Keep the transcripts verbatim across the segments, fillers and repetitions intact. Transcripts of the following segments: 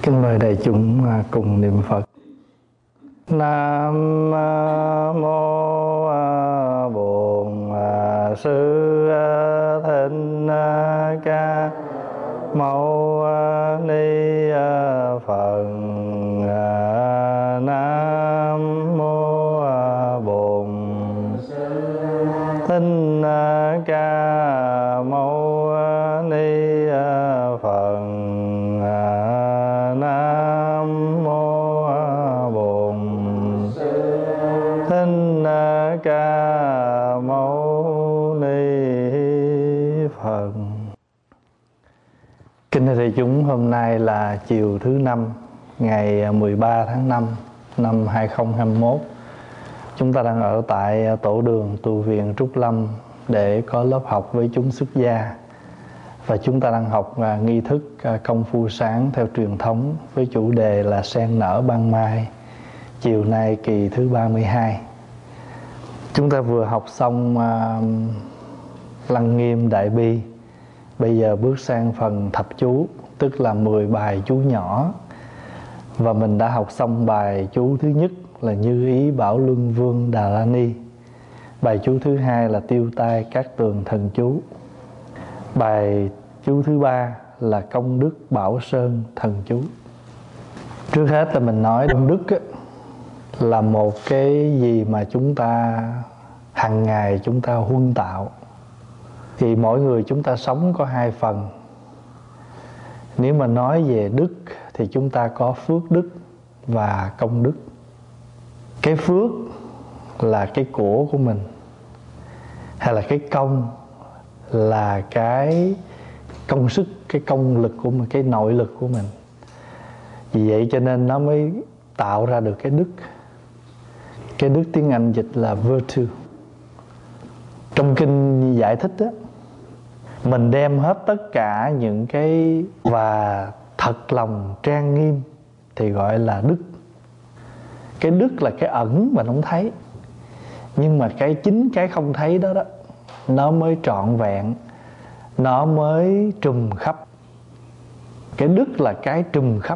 Kính mời đại chúng cùng niệm Phật. Nam mô Bổn Sư Thích Ca Mâu Ni Phật. Nam mô Bổn Sư Thích Ca Mâu Ni Phật. Nam mô Bổn Sư Thích Ca Mâu Ni Phật. Kính thưa thầy chúng, hôm nay là chiều thứ năm, ngày mười ba tháng năm năm hai không hai mốt. Chúng ta đang ở tại tổ đường tu viện Trúc Lâm để có lớp học với chúng xuất gia. Và chúng ta đang học uh, nghi thức uh, công phu sáng theo truyền thống với chủ đề là sen nở ban mai. Chiều nay kỳ thứ ba mươi hai. Chúng ta vừa học xong uh, Lăng Nghiêm Đại Bi. Bây giờ bước sang phần thập chú, tức là mười bài chú nhỏ. Và mình đã học xong bài chú thứ nhất là Như Ý Bảo Luân Vương Đà La Ni. Bài chú thứ hai là Tiêu Tai Các Tường Thần Chú. Bài chú thứ ba là Công Đức Bảo Sơn Thần Chú. Trước hết là mình nói công đức á, là một cái gì mà chúng ta hàng ngày chúng ta huân tạo. Thì mỗi người chúng ta sống có hai phần. Nếu mà nói về đức thì chúng ta có phước đức và công đức. Cái phước là cái của của mình, hay là cái công là cái công sức, cái công lực của mình, cái nội lực của mình. Vì vậy cho nên nó mới tạo ra được cái đức. Cái đức tiếng Anh dịch là virtue. Trong kinh giải thích đó, mình đem hết tất cả những cái và thật lòng trang nghiêm thì gọi là đức. Cái đức là cái ẩn mà không thấy, nhưng mà cái chính cái không thấy đó đó nó mới trọn vẹn, nó mới trùm khắp. Cái đức là cái trùm khắp.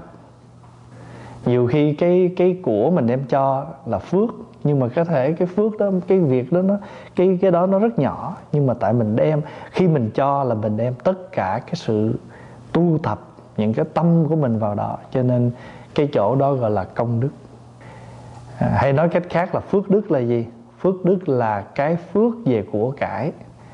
Nhiều khi cái cái của mình đem cho là phước, nhưng mà có thể cái phước đó, cái việc đó nó cái cái đó nó rất nhỏ, nhưng mà tại mình đem, khi mình cho là mình đem tất cả cái sự tu tập, những cái tâm của mình vào đó, cho nên cái chỗ đó gọi là công đức. À, hay nói cách khác là phước đức là gì? Phước đức là cái phước về của cải.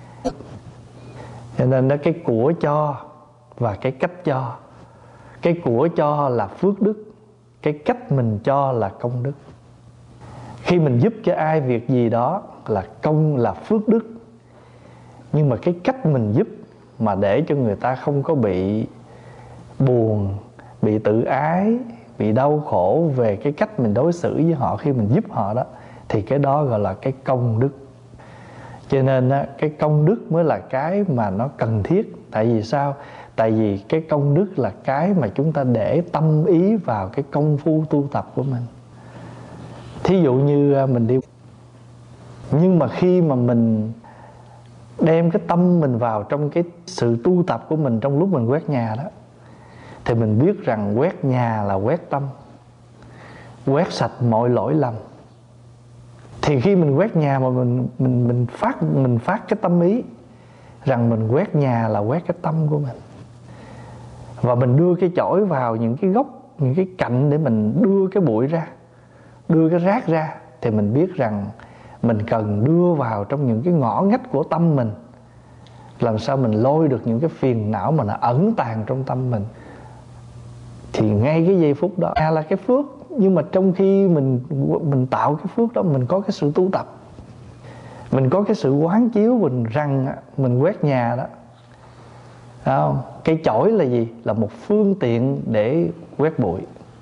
Cho nên đó, cái của cho và cái cách cho. Cái của cho là phước đức, cái cách mình cho là công đức. Khi mình giúp cho ai việc gì đó là công, là phước đức. Nhưng mà cái cách mình giúp mà để cho người ta không có bị buồn, bị tự ái, bị đau khổ về cái cách mình đối xử với họ khi mình giúp họ đó, thì cái đó gọi là cái công đức. Cho nên á, cái công đức mới là cái mà nó cần thiết. Tại vì sao? Tại vì cái công đức là cái mà chúng ta để tâm ý vào cái công phu tu tập của mình. Thí dụ như mình đi, nhưng mà khi mà mình đem cái tâm mình vào trong cái sự tu tập của mình trong lúc mình quét nhà đó, thì mình biết rằng quét nhà là quét tâm, quét sạch mọi lỗi lầm. Thì khi mình quét nhà mà mình mình mình phát mình phát cái tâm ý rằng mình quét nhà là quét cái tâm của mình, và mình đưa cái chổi vào những cái gốc, những cái cạnh để mình đưa cái bụi ra, đưa cái rác ra, thì mình biết rằng mình cần đưa vào trong những cái ngõ ngách của tâm mình, làm sao mình lôi được những cái phiền não mà nó ẩn tàng trong tâm mình. Thì ngay cái giây phút đó là cái phước. Nhưng mà trong khi mình mình tạo cái phước đó, mình có cái sự tu tập, mình có cái sự quán chiếu mình rằng mình quét nhà đó. Thấy không? Cái chổi là gì? Là một phương tiện để quét bụi.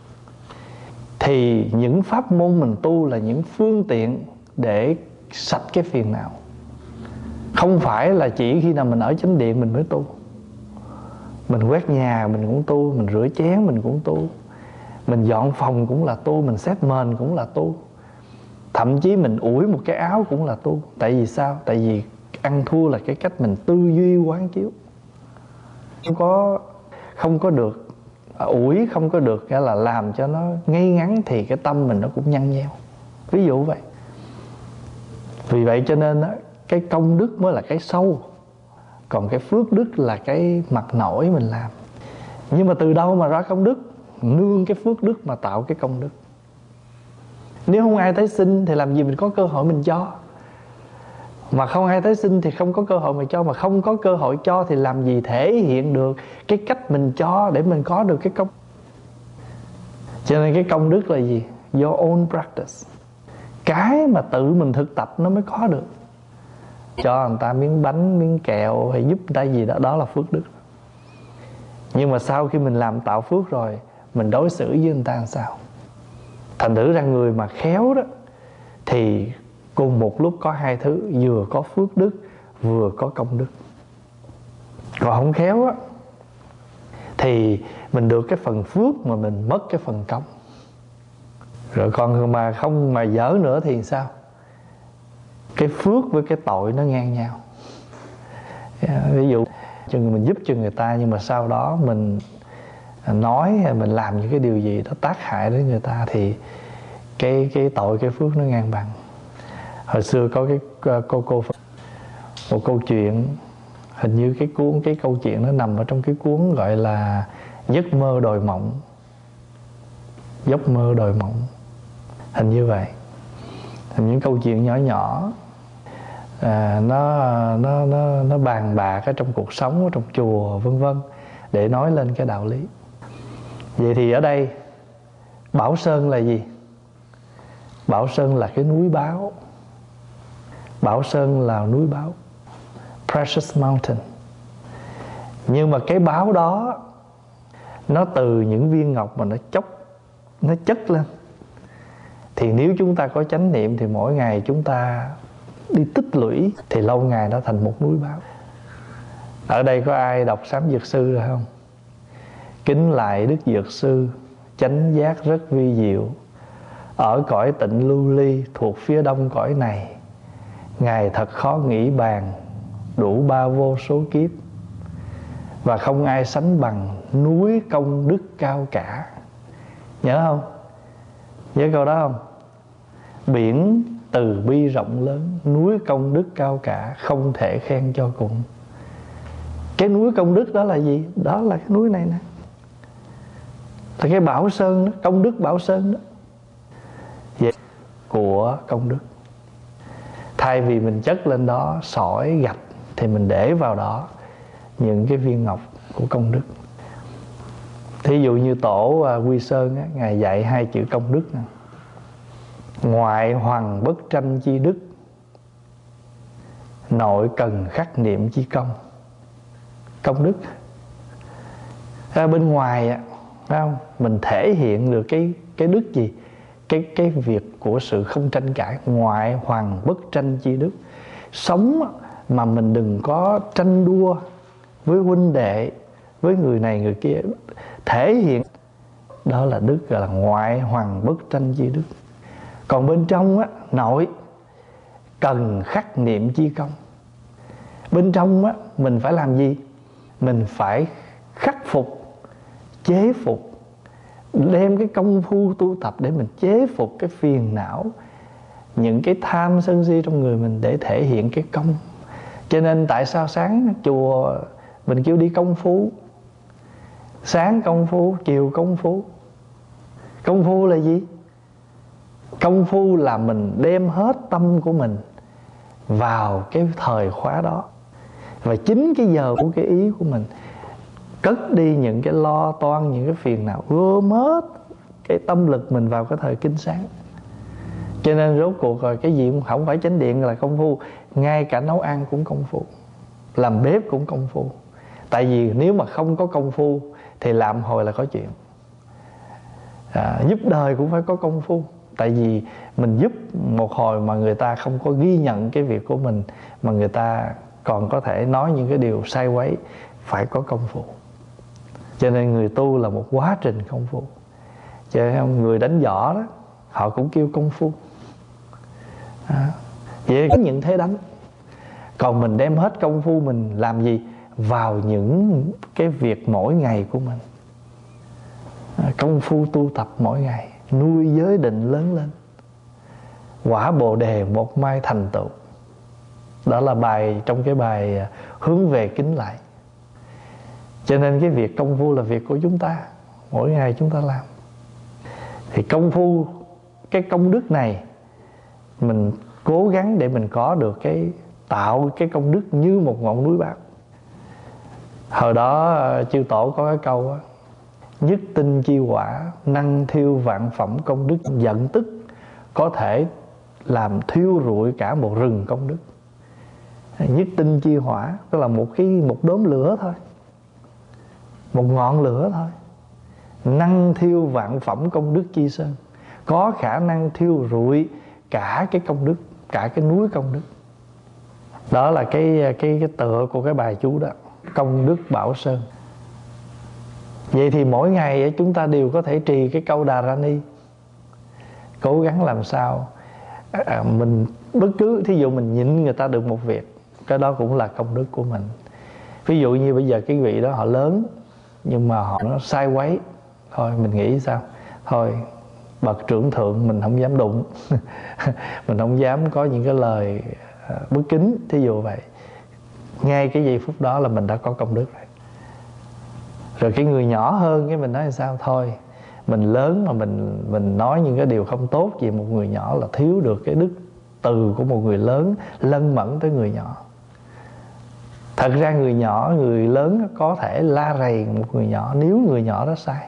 Thì những pháp môn mình tu là những phương tiện để sạch cái phiền não. Không phải là chỉ khi nào mình ở chánh điện mình mới tu. Mình quét nhà mình cũng tu, mình rửa chén mình cũng tu, mình dọn phòng cũng là tu, mình xếp mền cũng là tu, thậm chí mình ủi một cái áo cũng là tu. Tại vì sao? Tại vì ăn thua là cái cách mình tư duy quán chiếu. Không có, không có được ủi không có được, nghĩa là làm cho nó ngay ngắn, thì cái tâm mình nó cũng nhăn nheo. Ví dụ vậy. Vì vậy cho nên á, cái công đức mới là cái sâu, còn cái phước đức là cái mặt nổi mình làm. Nhưng mà từ đâu mà ra công đức? Nương cái phước đức mà tạo cái công đức. Nếu không ai tới xin thì làm gì mình có cơ hội mình cho. Mà không ai tới xin thì không có cơ hội mà cho. Mà không có cơ hội cho thì làm gì thể hiện được cái cách mình cho để mình có được cái công. Cho nên cái công đức là gì? Your own practice. Cái mà tự mình thực tập nó mới có được. Cho người ta miếng bánh, miếng kẹo hay giúp người ta gì đó, đó là phước đức. Nhưng mà sau khi mình làm tạo phước rồi, mình đối xử với người ta làm sao? Thành thử ra người mà khéo đó thì cùng một lúc có hai thứ, vừa có phước đức vừa có công đức. Còn không khéo á thì mình được cái phần phước mà mình mất cái phần công. Rồi còn mà không mà dở nữa thì sao? Cái phước với cái tội nó ngang nhau. Ví dụ chừng mình giúp cho người ta, nhưng mà sau đó mình nói hay mình làm những cái điều gì đó tác hại đến người ta, thì cái cái tội cái phước nó ngang bằng. Hồi xưa có cái cô cô một câu chuyện, hình như cái cuốn cái câu chuyện nó nằm ở trong cái cuốn gọi là Giấc mơ đồi mộng. Giấc mơ đồi mộng, hình như vậy. Những câu chuyện nhỏ nhỏ à, nó nó nó nó bàn bạc ở trong cuộc sống, ở trong chùa vân vân, để nói lên cái đạo lý. Vậy thì ở đây Bảo Sơn là gì? Bảo Sơn là cái núi báo. Bảo Sơn là núi báo, Precious Mountain. Nhưng mà cái báo đó nó từ những viên ngọc mà nó chốc, nó chất lên. Thì nếu chúng ta có chánh niệm thì mỗi ngày chúng ta đi tích lũy, thì lâu ngày nó thành một núi báo. Ở đây có ai đọc Sám Dược Sư rồi không? Kính lại Đức Dược Sư, chánh giác rất vi diệu, ở cõi tịnh lưu ly thuộc phía đông cõi này. Ngài thật khó nghĩ bàn, đủ ba vô số kiếp, và không ai sánh bằng núi công đức cao cả. Nhớ không? Nhớ câu đó không? Biển từ bi rộng lớn, núi công đức cao cả, không thể khen cho cùng. Cái núi công đức đó là gì? Đó là cái núi này nè, là cái Bảo Sơn đó, công đức Bảo Sơn đó. Vậy của công đức. Thay vì mình chất lên đó sỏi gạch, thì mình để vào đó những cái viên ngọc của công đức. Thí dụ như tổ Quy Sơn á, Ngài dạy hai chữ công đức nè: ngoại hoằng bất tranh chi đức, nội cần khắc niệm chi công. Công đức à, bên ngoài á, phải không? Mình thể hiện được cái cái đức gì? Cái cái việc của sự không tranh cãi. Ngoại hoằng bất tranh chi đức. Sống mà mình đừng có tranh đua với huynh đệ, với người này người kia. Thể hiện đó là đức, gọi là ngoại hoằng bất tranh chi đức. Còn bên trong á, nội cần khắc niệm chi công. Bên trong á, mình phải làm gì? Mình phải khắc phục, chế phục, đem cái công phu tu tập để mình chế phục cái phiền não, những cái tham sân si trong người mình, để thể hiện cái công. Cho nên tại sao sáng chùa mình kêu đi công phu? Sáng công phu, chiều công phu. Công phu là gì? Công phu là mình đem hết tâm của mình vào cái thời khóa đó. Và chính cái giờ của cái ý của mình, cất đi những cái lo toan, những cái phiền não, gom hết cái tâm lực mình vào cái thời kinh sáng. Cho nên rốt cuộc rồi cái gì cũng không phải chánh điện là công phu. Ngay cả nấu ăn cũng công phu, làm bếp cũng công phu. Tại vì nếu mà không có công phu thì làm hồi là có chuyện. à, Giúp đời cũng phải có công phu. Tại vì mình giúp một hồi mà người ta không có ghi nhận cái việc của mình, mà người ta còn có thể nói những cái điều sai quấy, phải có công phu. Cho nên người tu là một quá trình công phu. Cho nên người đánh võ đó, họ cũng kêu công phu. à, Vậy có những thế đánh. Còn mình đem hết công phu mình làm gì? Vào những cái việc mỗi ngày của mình. Công phu tu tập mỗi ngày, nuôi giới định lớn lên, quả bồ đề một mai thành tựu. Đó là bài trong cái bài hướng về kính lại. Cho nên cái việc công phu là việc của chúng ta, mỗi ngày chúng ta làm. Thì công phu, cái công đức này mình cố gắng để mình có được cái, tạo cái công đức như một ngọn núi bạc. Hồi đó chư tổ có cái câu đó, nhất tinh chi hỏa, năng thiêu vạn phẩm công đức. Giận tức có thể làm thiêu rụi cả một rừng công đức. Nhất tinh chi hỏa tức là một cái một đốm lửa thôi, một ngọn lửa thôi. Năng thiêu vạn phẩm công đức chi sơn, có khả năng thiêu rụi cả cái công đức, cả cái núi công đức. Đó là cái cái cái tựa của cái bài chú đó, công đức Bảo Sơn. Vậy thì mỗi ngày chúng ta đều có thể trì cái câu Đà Ra Ni. Cố gắng làm sao à, mình bất cứ, thí dụ mình nhịn người ta được một việc, cái đó cũng là công đức của mình. Ví dụ như bây giờ cái vị đó họ lớn, nhưng mà họ nó sai quấy, thôi mình nghĩ sao, thôi bậc trưởng thượng mình không dám đụng mình không dám có những cái lời bất kính, thí dụ vậy. Ngay cái giây phút đó là mình đã có công đức rồi. Rồi cái người nhỏ hơn, cái mình nói là sao, thôi mình lớn mà mình mình nói những cái điều không tốt về một người nhỏ là thiếu được cái đức từ của một người lớn lân mẫn tới người nhỏ. Thật ra người nhỏ, người lớn có thể la rầy một người nhỏ nếu người nhỏ đó sai.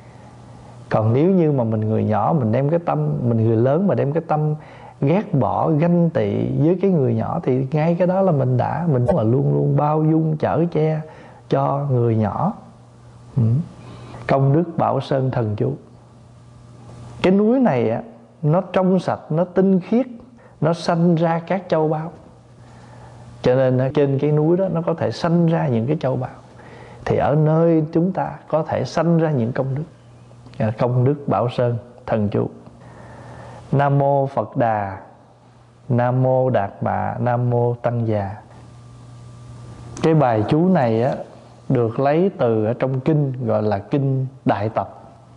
Còn nếu như mà mình người nhỏ, mình đem cái tâm, mình người lớn mà đem cái tâm ghét bỏ, ganh tị với cái người nhỏ, thì ngay cái đó là mình đã, mình là luôn luôn bao dung, chở che cho người nhỏ. ừ. Công đức Bảo Sơn thần chú. Cái núi này á, nó trong sạch, nó tinh khiết, nó sanh ra các châu báu. Cho nên trên cái núi đó nó có thể sanh ra những cái châu báu. Thì ở nơi chúng ta có thể sanh ra những công đức. Công đức Bảo Sơn thần chú. Nam mô Phật Đà, Nam mô Đạt Mạ, Nam mô Tăng Già. Cái bài chú này á, được lấy từ ở trong kinh gọi là kinh Đại Tập.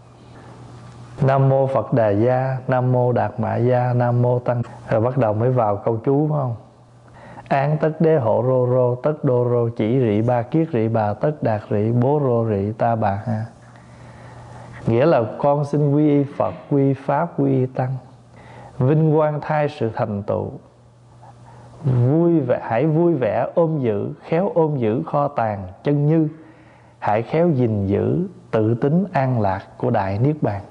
Nam mô Phật Đà Gia, Nam mô Đạt Mạ Gia, Nam mô Tăng. Rồi bắt đầu mới vào câu chú, phải không? Án tất đế hộ rô rô, tất đô rô chỉ rị ba kiết rị bà, tất đạt rị bố rô rị ta bà ha. Nghĩa là con xin quy y Phật, quy y Pháp, quy y Tăng, vinh quang thay sự thành tựu. Vui vẻ, hãy vui vẻ ôm giữ, khéo ôm giữ kho tàng chân như. Hãy khéo gìn giữ tự tính an lạc của Đại Niết Bàn.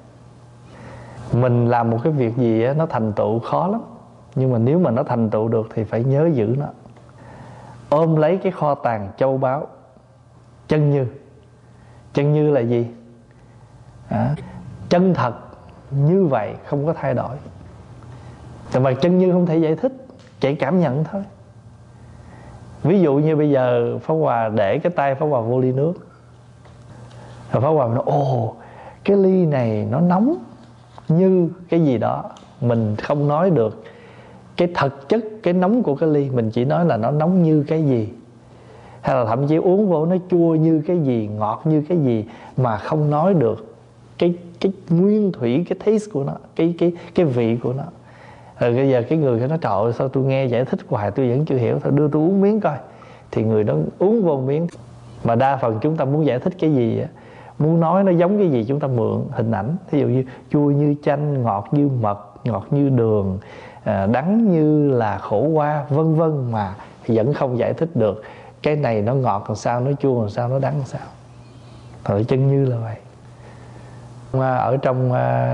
Mình làm một cái việc gì á, nó thành tựu khó lắm, nhưng mà nếu mà nó thành tựu được thì phải nhớ giữ nó. Ôm lấy cái kho tàng châu báu chân như. Chân như là gì? À, chân thật như vậy, không có thay đổi.แต่mà chân như không thể giải thích, chỉ cảm nhận thôi. Ví dụ như bây giờ Pháp Hòa để cái tay Pháp Hòa vô ly nước, rồi Pháp Hòa nói ồ, cái ly này nó nóng như cái gì đó. Mình không nói được cái thực chất, cái nóng của cái ly, mình chỉ nói là nó nóng như cái gì. Hay là thậm chí uống vô nó chua như cái gì, ngọt như cái gì, mà không nói được cái cái nguyên thủy, cái taste của nó, cái cái cái vị của nó. Rồi bây giờ cái người nói trời ơi, sao tôi nghe giải thích hoài tôi vẫn chưa hiểu, thôi đưa tôi uống miếng coi. Thì người đó uống vô miếng. Mà đa phần chúng ta muốn giải thích cái gì á, muốn nói nó giống cái gì, chúng ta mượn hình ảnh. Thí dụ như chua như chanh, ngọt như mật, ngọt như đường, à, đắng như là khổ qua, vân vân, mà vẫn không giải thích được cái này nó ngọt làm sao, nó chua làm sao, nó đắng làm sao. Thật chân như là vậy. Ở trong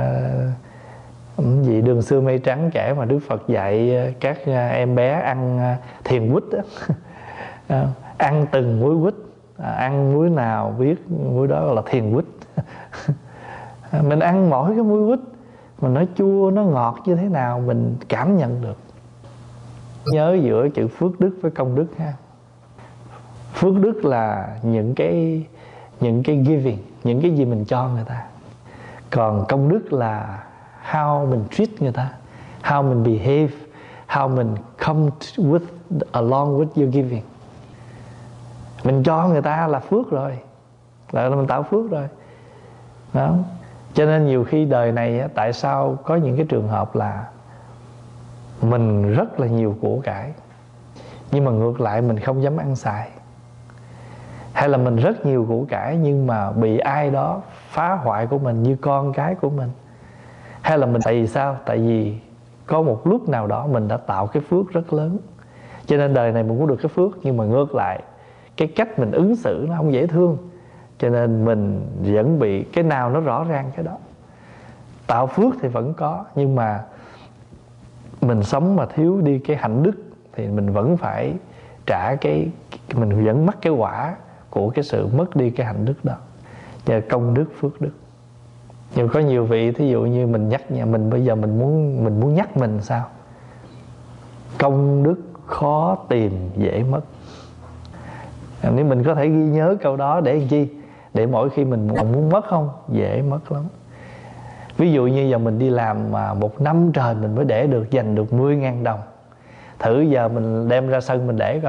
gì Đường Xưa Mây Trắng kể mà Đức Phật dạy các em bé ăn thiền quýt đó. Ăn từng muối quýt, ăn muối nào biết muối đó là thiền quýt. Mình ăn mỗi cái muối quýt, mà nó chua, nó ngọt như thế nào mình cảm nhận được. Nhớ giữa chữ phước đức với công đức ha. Phước đức là những cái những cái giving, những cái gì mình cho người ta. Còn công đức là how mình treat người ta, how mình behave, how mình come with along with your giving. Mình cho người ta là phước rồi, là mình tạo phước rồi. đó. Cho nên nhiều khi đời này tại sao có những cái trường hợp là mình rất là nhiều của cải, nhưng mà ngược lại mình không dám ăn xài. Hay là mình rất nhiều của cải nhưng mà bị ai đó phá hoại của mình, như con cái của mình. Hay là mình, tại vì sao? Tại vì có một lúc nào đó mình đã tạo cái phước rất lớn, cho nên đời này mình cũng được cái phước. Nhưng mà ngược lại, cái cách mình ứng xử nó không dễ thương, cho nên mình vẫn bị cái nào nó rõ ràng cái đó. Tạo phước thì vẫn có, nhưng mà mình sống mà thiếu đi cái hạnh đức thì mình vẫn phải trả cái, mình vẫn mắc cái quả của cái sự mất đi cái hạnh đức đó. Nhờ công đức phước đức. Nhưng có nhiều vị, thí dụ như mình nhắc nhà mình, bây giờ mình muốn mình muốn nhắc mình sao? Công đức khó tìm dễ mất. Nếu mình có thể ghi nhớ câu đó để làm chi? Để mỗi khi mình muốn mất không? Dễ mất lắm. Ví dụ như giờ mình đi làm mà một năm trời mình mới để được, dành được mười ngàn đồng. Thử giờ mình đem ra sân mình để coi.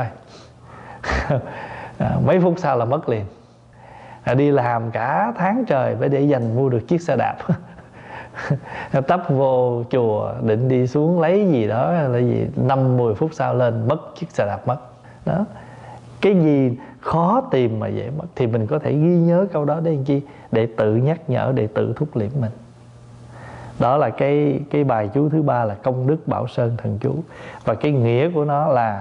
Mấy phút sau là mất liền. Đi làm cả tháng trời phải để dành mua được chiếc xe đạp. Tấp vô chùa định đi xuống lấy gì đó là gì, năm mười phút sau lên mất chiếc xe đạp mất. Đó. Cái gì khó tìm mà dễ mất thì mình có thể ghi nhớ câu đó để làm chi? Để tự nhắc nhở, để tự thúc liễm mình. Đó là cái, cái bài chú thứ ba là công đức Bảo Sơn Thần Chú. Và cái nghĩa của nó là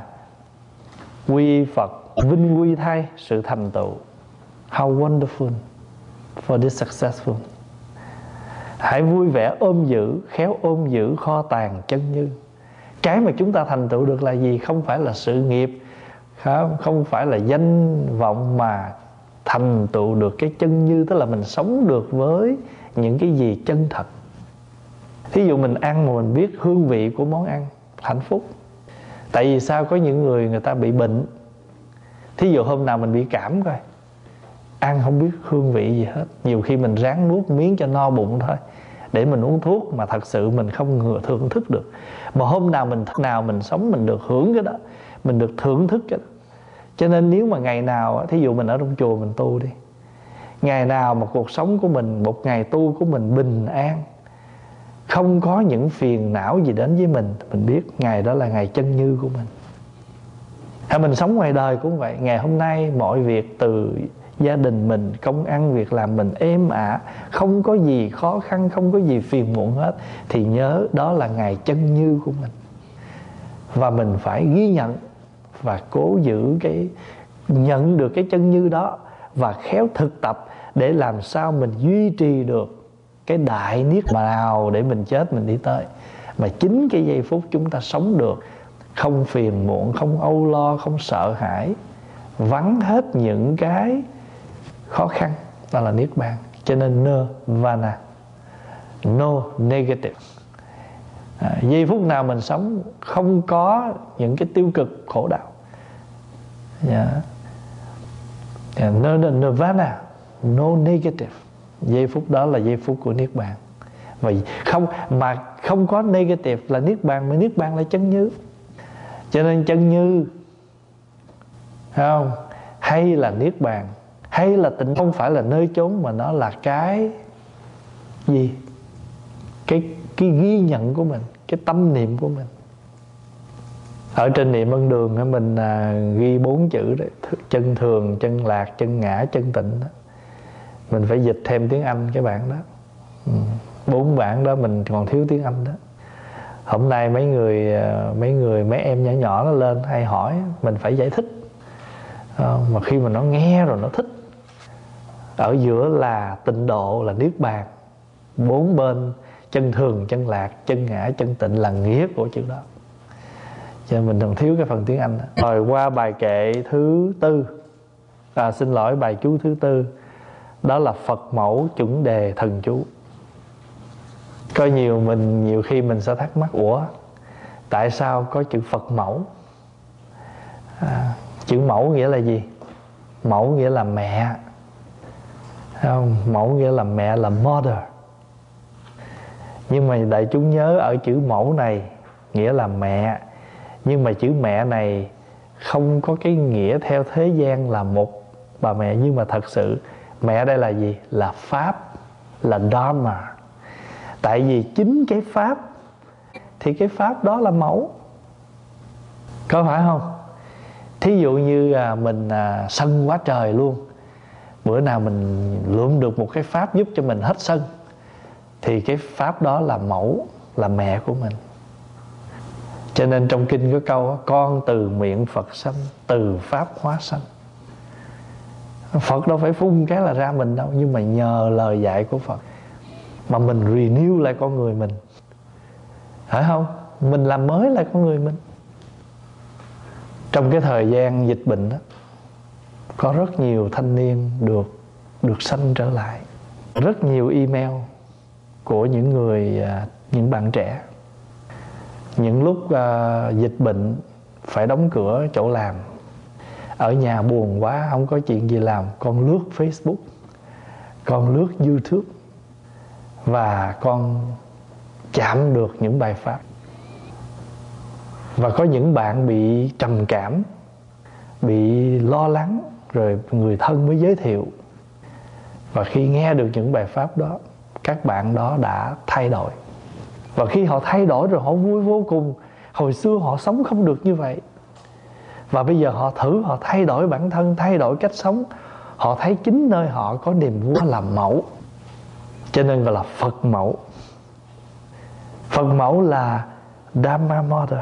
quy Phật vinh quy thay sự thành tựu. How wonderful for this successful. Hãy vui vẻ ôm giữ, khéo ôm giữ kho tàng chân như. Cái mà chúng ta thành tựu được là gì? Không phải là sự nghiệp, không phải là danh vọng, mà thành tựu được cái chân như. Tức là mình sống được với những cái gì chân thật. Thí dụ mình ăn mà mình biết hương vị của món ăn, hạnh phúc. Tại vì sao? Có những người người ta bị bệnh. Thí dụ hôm nào mình bị cảm coi, ăn không biết hương vị gì hết. Nhiều khi mình ráng nuốt miếng cho no bụng thôi, để mình uống thuốc mà thật sự mình không thưởng thức được. Mà hôm nào mình nào mình sống mình được hưởng cái đó, mình được thưởng thức cái đó. Cho nên nếu mà ngày nào, thí dụ mình ở trong chùa mình tu đi, ngày nào mà cuộc sống của mình, một ngày tu của mình bình an, không có những phiền não gì đến với mình, mình biết ngày đó là ngày chân như của mình. Hay mình sống ngoài đời cũng vậy. Ngày hôm nay mọi việc từ gia đình mình, công ăn việc làm mình êm ả, không có gì khó khăn, không có gì phiền muộn hết, thì nhớ đó là ngày chân như của mình. Và mình phải ghi nhận và cố giữ cái, nhận được cái chân như đó, và khéo thực tập để làm sao mình duy trì được cái đại niết bàn nào để mình chết mình đi tới. Mà chính cái giây phút chúng ta sống được, không phiền muộn, không âu lo, không sợ hãi, vắng hết những cái khó khăn, đó là niết bàn. Cho nên nirvana, no negative. À, giây phút nào mình sống không có những cái tiêu cực khổ đau. Yeah. Yeah, nirvana, no negative. Giây phút đó là giây phút của niết bàn. Và không mà không có negative là niết bàn, mà niết bàn là chân như. Cho nên chân như, không, hay là niết bàn, hay là tịnh, không phải là nơi chốn, mà nó là cái gì? Cái, cái ghi nhận của mình, cái tâm niệm của mình. Ở trên niệm ân đường mình à, ghi bốn chữ đấy: chân thường, chân lạc, chân ngã, chân tịnh đó. Mình phải dịch thêm tiếng Anh cái bản đó. ừ. Bốn bản đó mình còn thiếu tiếng Anh đó. Hôm nay mấy người mấy người mấy em nhỏ nhỏ nó lên hay hỏi, mình phải giải thích. À, mà khi mà nó nghe rồi nó thích. Ở giữa là tịnh độ, là niết bàn. Bốn bên chân thường, chân lạc, chân ngã, chân tịnh là nghĩa của chữ đó. Cho nên mình còn thiếu cái phần tiếng Anh đó. Rồi qua bài kệ thứ tư, à, xin lỗi, bài chú thứ tư. Đó là Phật mẫu chuẩn đề thần chú. Có nhiều mình nhiều khi mình sẽ thắc mắc, ủa tại sao có chữ Phật mẫu? À, chữ mẫu nghĩa là gì? Mẫu nghĩa là mẹ, không? Mẫu nghĩa là mẹ, là mother. Nhưng mà đại chúng nhớ ở chữ mẫu này nghĩa là mẹ. Nhưng mà chữ mẹ này không có cái nghĩa theo thế gian là một bà mẹ. Nhưng mà thật sự mẹ đây là gì? Là Pháp. là Dharma. Tại vì chính cái pháp thì cái pháp đó là mẫu, có phải không? Thí dụ như à, mình à, sân quá trời luôn, bữa nào mình lượm được một cái pháp giúp cho mình hết sân, thì cái pháp đó là mẫu, là mẹ của mình. Cho nên trong kinh có câu con từ miệng Phật sanh, từ pháp hóa sanh. Phật đâu phải phun cái là ra mình đâu, nhưng mà nhờ lời dạy của Phật mà mình renew lại con người mình, phải không? Mình làm mới lại con người mình. Trong cái thời gian dịch bệnh đó, có rất nhiều thanh niên được được sanh trở lại. Rất nhiều email của những người, những bạn trẻ. Những lúc uh, dịch bệnh phải đóng cửa chỗ làm, ở nhà buồn quá, không có chuyện gì làm, con lướt Facebook, con lướt YouTube, và con chạm được những bài pháp. Và có những bạn bị trầm cảm, bị lo lắng, rồi người thân mới giới thiệu. Và khi nghe được những bài pháp đó, các bạn đó đã thay đổi. Và khi họ thay đổi rồi họ vui vô cùng. Hồi xưa họ sống không được như vậy, và bây giờ họ thử, họ thay đổi bản thân, thay đổi cách sống. Họ thấy chính nơi họ có niềm vui làm mẫu. Cho nên gọi là Phật mẫu. Phật mẫu là Dharma Mother.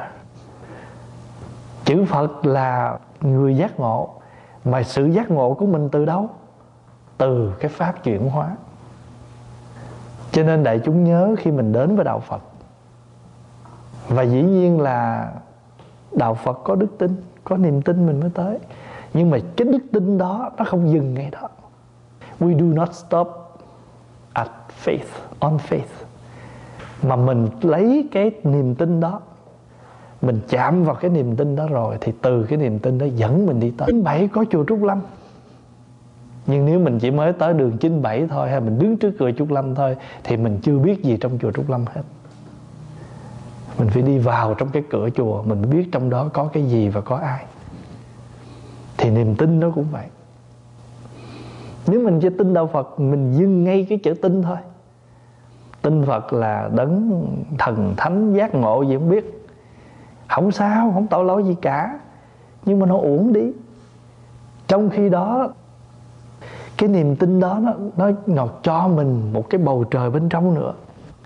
Chữ Phật là người giác ngộ. Mà sự giác ngộ của mình từ đâu? Từ cái pháp chuyển hóa. Cho nên đại chúng nhớ khi mình đến với đạo Phật, và dĩ nhiên là đạo Phật có đức tin, có niềm tin mình mới tới. Nhưng mà cái đức tin đó nó không dừng ngay đó. We do not stop at faith, on faith. Mà mình lấy cái niềm tin đó, mình chạm vào cái niềm tin đó rồi, thì từ cái niềm tin đó dẫn mình đi tới. Chín bảy có chùa Trúc Lâm. Nhưng nếu mình chỉ mới tới đường chín bảy thôi, hay mình đứng trước cửa Trúc Lâm thôi, thì mình chưa biết gì trong chùa Trúc Lâm hết. Mình phải đi vào trong cái cửa chùa, mình biết trong đó có cái gì và có ai. Thì niềm tin đó cũng vậy. Nếu mình chỉ tin đạo Phật, mình dừng ngay cái chữ tin thôi. Tin Phật là đấng thần thánh giác ngộ gì không biết, không sao, không tội lỗi gì cả. Nhưng mà nó uổng đi. Trong khi đó, cái niềm tin đó nó, nó, nó cho mình một cái bầu trời bên trong nữa.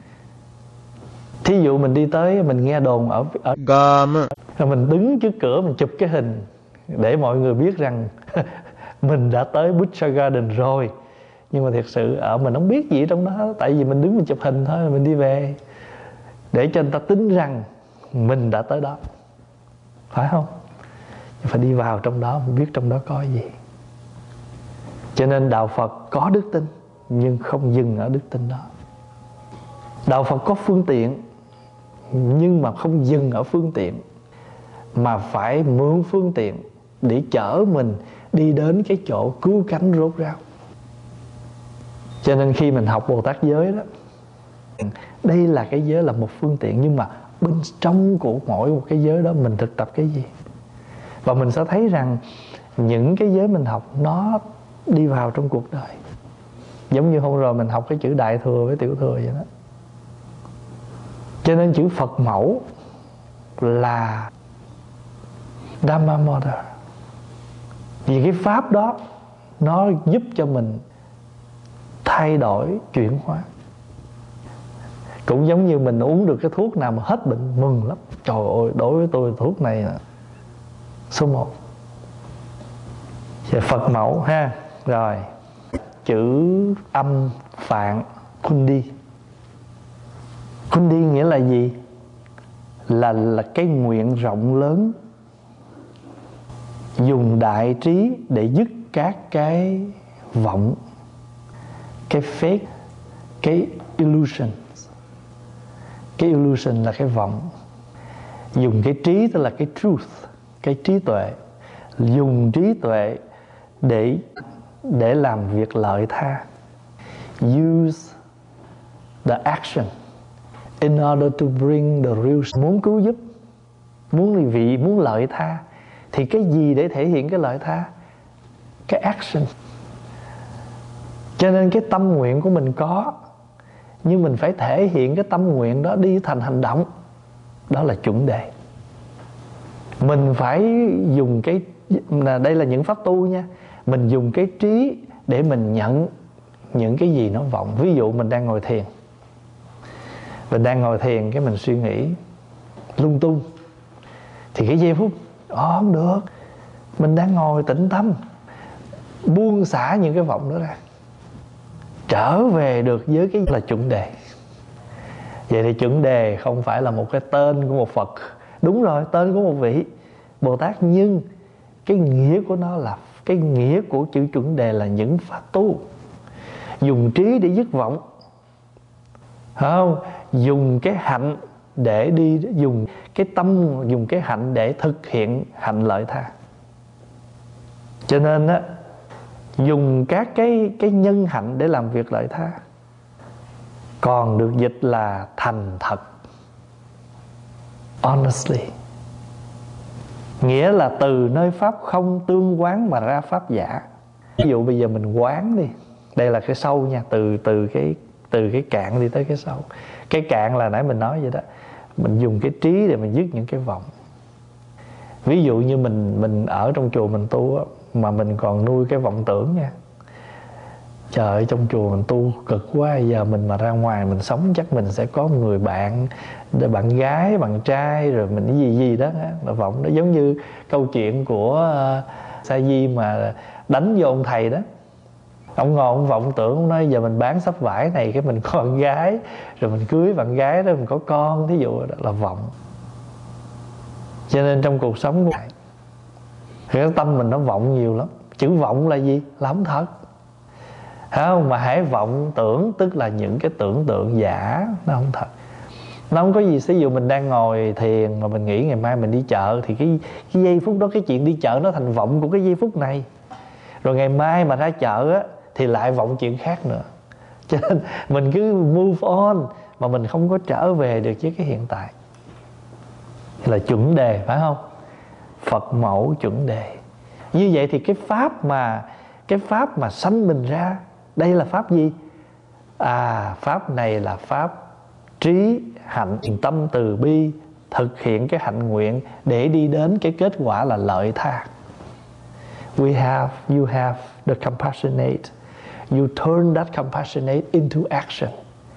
Thí dụ mình đi tới, mình nghe đồn ở, ở rồi mình đứng trước cửa, mình chụp cái hình để mọi người biết rằng mình đã tới Buddha Garden rồi. Nhưng mà thiệt sự ở mình không biết gì trong đó. Tại vì mình đứng mình chụp hình thôi, mình đi về, để cho người ta tính rằng mình đã tới đó, phải không? Phải đi vào trong đó, mình biết trong đó có gì. Cho nên đạo Phật có đức tin, nhưng không dừng ở đức tin đó. Đạo Phật có phương tiện, nhưng mà không dừng ở phương tiện, mà phải mượn phương tiện để chở mình đi đến cái chỗ cứu cánh rốt ráo. Cho nên khi mình học Bồ Tát giới đó, đây là cái giới là một phương tiện, nhưng mà bên trong của mỗi một cái giới đó mình thực tập cái gì. Và mình sẽ thấy rằng những cái giới mình học nó đi vào trong cuộc đời. Giống như hôm rồi mình học cái chữ Đại Thừa với Tiểu Thừa vậy đó. Cho nên chữ Phật mẫu là Dharma Mother. Vì cái pháp đó nó giúp cho mình thay đổi, chuyển hóa. Cũng giống như mình uống được cái thuốc nào mà hết bệnh, mừng lắm. Trời ơi, đối với tôi thuốc này là số một. Về Phật mẫu ha. Rồi, chữ âm Phạn Kundi. Kundi nghĩa là gì? Là, là cái nguyện rộng lớn, dùng đại trí để dứt các cái vọng, cái fake, cái illusion. Cái illusion là cái vọng. Dùng cái trí tức là cái truth, cái trí tuệ. Dùng trí tuệ để để làm việc lợi tha. Use the action in order to bring the real. Muốn cứu giúp, muốn vị, muốn lợi tha, thì cái gì để thể hiện cái lợi tha? Cái action. Cho nên cái tâm nguyện của mình có, nhưng mình phải thể hiện cái tâm nguyện đó đi thành hành động. Đó là chuẩn đề. Mình phải dùng cái, đây là những pháp tu nha, mình dùng cái trí để mình nhận những cái gì nó vọng. Ví dụ mình đang ngồi thiền, Mình đang ngồi thiền cái mình suy nghĩ lung tung, thì cái giây phút Ồ không được, mình đang ngồi tĩnh tâm, buông xả những cái vọng đó ra, trở về được với cái là chuẩn đề. Vậy thì chuẩn đề không phải là một cái tên của một Phật. Đúng rồi, tên của một vị Bồ Tát, nhưng cái nghĩa của nó là, cái nghĩa của chữ chuẩn đề là những pháp tu dùng trí để dứt vọng, không? Dùng cái hạnh để đi, dùng cái tâm, dùng cái hạnh để thực hiện hạnh lợi tha. Cho nên á, dùng các cái, cái nhân hạnh để làm việc lợi tha, còn được dịch là thành thật, honestly. Nghĩa là từ nơi pháp không tương quán mà ra pháp giả. Ví dụ bây giờ mình quán đi, đây là cái sâu nha, từ từ cái từ cái cạn đi tới cái sâu. Cái cạn là nãy mình nói vậy đó, mình dùng cái trí để mình dứt những cái vọng. Ví dụ như mình mình ở trong chùa mình tu á, mà mình còn nuôi cái vọng tưởng nha. Trời ơi, trong chùa mình tu cực quá, giờ mình mà ra ngoài mình sống chắc mình sẽ có người bạn, bạn gái, bạn trai, rồi mình cái gì gì đó, là vọng đó. Giống như câu chuyện của uh, Sa Di mà đánh vô ông thầy đó. Ông ngồi ông vọng tưởng, ông nói giờ mình bán sắp vải này, cái mình có bạn gái, rồi mình cưới bạn gái đó, mình có con, thí dụ đó là vọng. Cho nên trong cuộc sống của cái tâm mình nó vọng nhiều lắm. Chữ vọng là gì? Là không thật. Không, mà hãy vọng tưởng tức là những cái tưởng tượng giả, nó không thật. Nó không có gì. Ví dụ mình đang ngồi thiền mà mình nghĩ ngày mai mình đi chợ, thì cái, cái giây phút đó, cái chuyện đi chợ nó thành vọng của cái giây phút này. Rồi ngày mai mà ra chợ á, thì lại vọng chuyện khác nữa. Cho nên mình cứ move on mà mình không có trở về được với cái hiện tại. Là chuẩn đề, phải không? Phật mẫu chuẩn đề. Như vậy thì cái pháp mà Cái pháp mà sanh mình ra, đây là pháp gì? À, pháp này là pháp trí, hạnh, tâm từ bi, thực hiện cái hạnh nguyện để đi đến cái kết quả là lợi tha. We have, you have the compassionate. You turn that compassionate into action.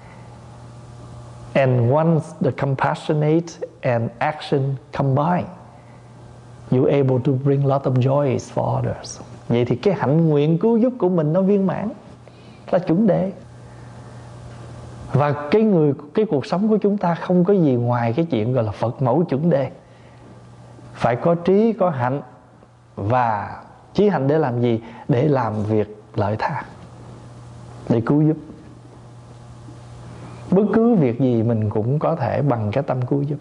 And once the compassionate and action combine, you're able to bring lot of joys for others. Vậy thì cái hạnh nguyện cứu giúp của mình nó viên mãn, là chuẩn đề. Và cái người cái cuộc sống của chúng ta không có gì ngoài cái chuyện gọi là Phật mẫu chuẩn đề. Phải có trí, có hạnh. Và trí hạnh để làm gì? Để làm việc lợi tha, để cứu giúp. Bất cứ việc gì mình cũng có thể bằng cái tâm cứu giúp.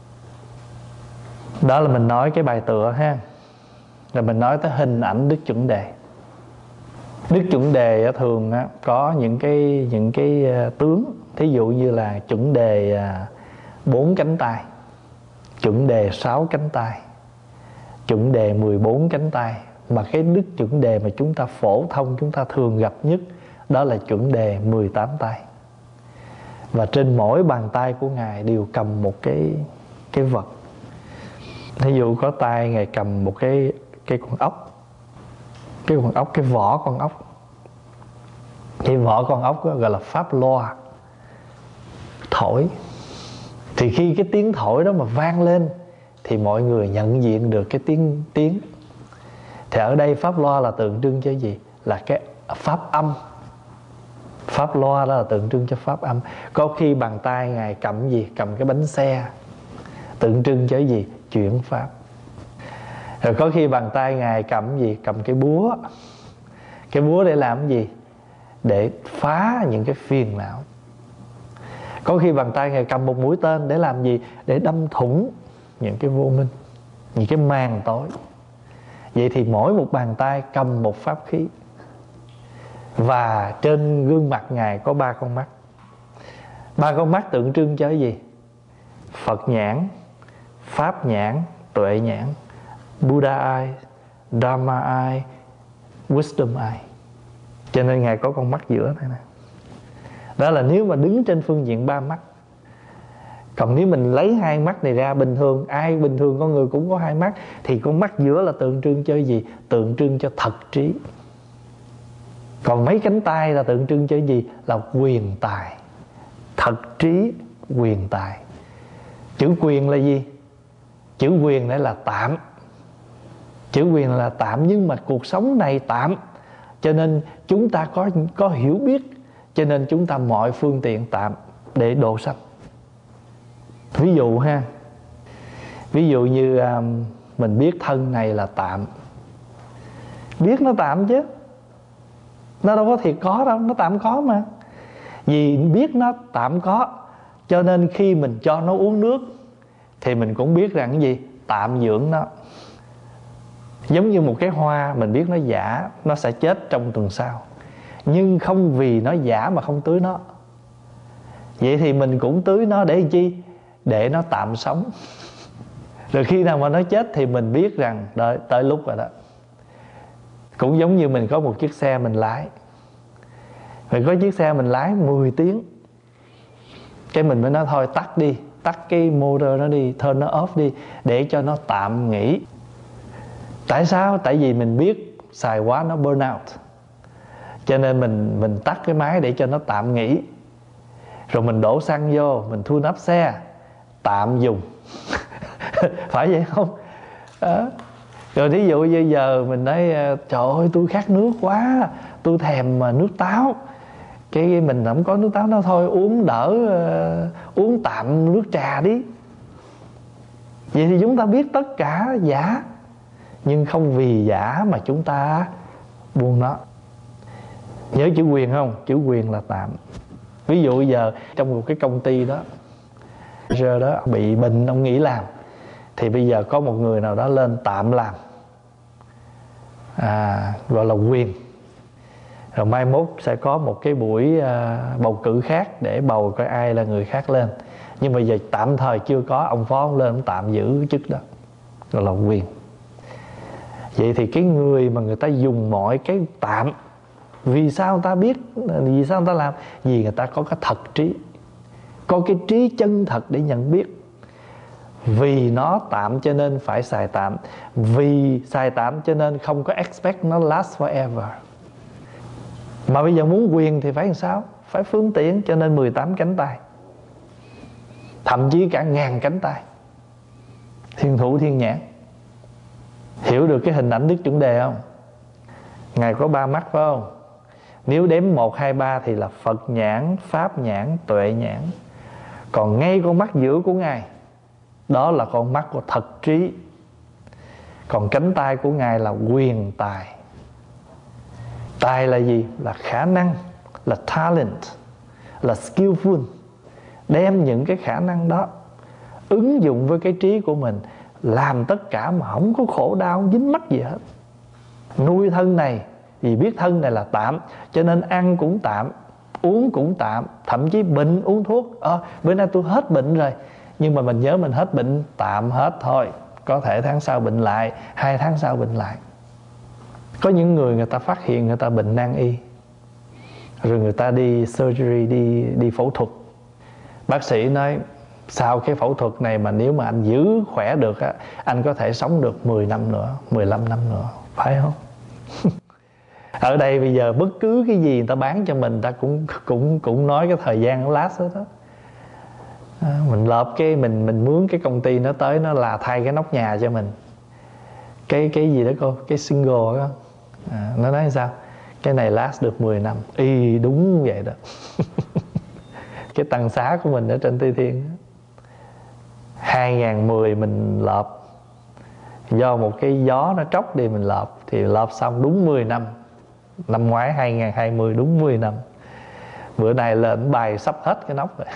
Đó là mình nói cái bài tựa ha. Rồi mình nói tới hình ảnh Đức Chuẩn Đề. Đức Chuẩn Đề thường có những cái những cái tướng, thí dụ như là Chuẩn Đề bốn cánh tay, Chuẩn Đề sáu cánh tay, Chuẩn Đề mười bốn cánh tay. Mà cái Đức Chuẩn Đề mà chúng ta phổ thông, chúng ta thường gặp nhất, đó là Chuẩn Đề mười tám tay. Và trên mỗi bàn tay của Ngài đều cầm một cái cái vật. Thí dụ có tay Ngài cầm một cái cái con ốc, cái con ốc, cái vỏ con ốc. Cái vỏ con ốc đó gọi là pháp loa, thổi. Thì khi cái tiếng thổi đó mà vang lên thì mọi người nhận diện được cái tiếng tiếng. Thì ở đây pháp loa là tượng trưng cho gì? Là cái pháp âm. Pháp loa đó là tượng trưng cho pháp âm. Có khi bàn tay Ngài cầm gì? Cầm cái bánh xe, tượng trưng cho gì? Chuyển pháp. Rồi có khi bàn tay Ngài cầm gì? Cầm cái búa. Cái búa để làm gì? Để phá những cái phiền não. Có khi bàn tay Ngài cầm một mũi tên để làm gì? Để đâm thủng những cái vô minh, những cái màn tối. Vậy thì mỗi một bàn tay cầm một pháp khí. Và trên gương mặt Ngài có ba con mắt. Ba con mắt tượng trưng cho cái gì? Phật nhãn, Pháp nhãn, Tuệ nhãn, Buddha eye, Dharma eye, Wisdom eye. Cho nên Ngài có con mắt giữa này nè. Đó là nếu mà đứng trên phương diện ba mắt. Còn nếu mình lấy hai mắt này ra, bình thường, ai bình thường con người cũng có hai mắt, thì con mắt giữa là tượng trưng cho gì? Tượng trưng cho thật trí. Còn mấy cánh tay là tượng trưng cho gì? Là quyền tài. Thật trí, quyền tài. Chữ quyền là gì? Chữ quyền này là tạm. Chữ quyền là tạm, nhưng mà cuộc sống này tạm, cho nên chúng ta có, có hiểu biết, cho nên chúng ta mọi phương tiện tạm để độ sanh. Ví dụ ha, ví dụ như um, mình biết thân này là tạm. Biết nó tạm chứ, nó đâu có thiệt có đâu, nó tạm có mà. Vì biết nó tạm có, cho nên khi mình cho nó uống nước thì mình cũng biết rằng cái gì? Tạm dưỡng nó. Giống như một cái hoa, mình biết nó giả, nó sẽ chết trong tuần sau, nhưng không vì nó giả mà không tưới nó. Vậy thì mình cũng tưới nó để chi? Để nó tạm sống. Rồi khi nào mà nó chết thì mình biết rằng đợi, tới lúc rồi đó. Cũng giống như mình có một chiếc xe mình lái. Mình có chiếc xe mình lái mười tiếng, cái mình mới nói thôi tắt đi, tắt cái motor nó đi, turn nó off đi, để cho nó tạm nghỉ. Tại sao? Tại vì mình biết xài quá nó burn out, cho nên mình mình tắt cái máy để cho nó tạm nghỉ. Rồi mình đổ xăng vô, mình tune up xe, tạm dùng. Phải vậy không? Đó. Rồi ví dụ như giờ mình nói trời ơi tôi khát nước quá, tôi thèm mà nước táo, cái mình không có nước táo, nó thôi uống đỡ, uh, uống tạm nước trà đi. Vậy thì chúng ta biết tất cả giả, nhưng không vì giả mà chúng ta buông nó. Nhớ chữ quyền không? Chữ quyền là tạm. Ví dụ giờ trong một cái công ty đó, giờ đó bị bệnh, ông nghỉ làm, thì bây giờ có một người nào đó lên tạm làm, à, gọi là quyền. Rồi mai mốt sẽ có một cái buổi à, bầu cử khác để bầu coi ai là người khác lên. Nhưng bây giờ tạm thời chưa có, ông phó ông lên, ông tạm giữ chức đó, gọi là quyền. Vậy thì cái người mà người ta dùng mọi cái tạm, vì sao người ta biết, vì sao người ta làm? Vì người ta có cái thật trí, có cái trí chân thật để nhận biết. Vì nó tạm cho nên phải xài tạm, vì xài tạm cho nên không có expect nó last forever. Mà bây giờ muốn quyền thì phải làm sao? Phải phương tiện, cho nên mười tám cánh tay, thậm chí cả ngàn cánh tay. Thiên thủ thiên nhãn. Hiểu được cái hình ảnh Đức Chuẩn Đề không? Ngài có ba mắt phải không? Nếu đếm một, hai, ba thì là Phật nhãn, Pháp nhãn, Tuệ nhãn. Còn ngay con mắt giữa của Ngài, đó là con mắt của thật trí. Còn cánh tay của Ngài là quyền tài. Tài là gì? Là khả năng, là talent, là skillful. Đem những cái khả năng đó ứng dụng với cái trí của mình, làm tất cả mà không có khổ đau dính mắc gì hết. Nuôi thân này, vì biết thân này là tạm, cho nên ăn cũng tạm, uống cũng tạm, thậm chí bệnh uống thuốc. Ờ, bữa nay tôi hết bệnh rồi, nhưng mà mình nhớ mình hết bệnh, tạm hết thôi. Có thể tháng sau bệnh lại, hai tháng sau bệnh lại. Có những người người ta phát hiện người ta bệnh nan y, rồi người ta đi surgery, đi, đi phẫu thuật. Bác sĩ nói sau cái phẫu thuật này mà nếu mà anh giữ khỏe được á, anh có thể sống được mười năm nữa, mười lăm năm nữa. Phải không? Ở đây bây giờ bất cứ cái gì người ta bán cho mình, ta cũng cũng cũng nói cái thời gian nó last hết đó. À, mình lợp cái mình mình mướn cái công ty nó tới, nó là thay cái nóc nhà cho mình. Cái cái gì đó cô, cái single đó. À, nó nói sao? Cái này last được mười năm. Y đúng vậy đó. Cái tầng xá của mình ở trên Tây Thiên, hai nghìn mười mình lợp, do một cái gió nó tróc đi mình lợp, thì lợp xong đúng mười năm. Năm ngoái hai nghìn hai mươi đúng mười năm. Bữa nay lên bài sắp hết cái nóc rồi.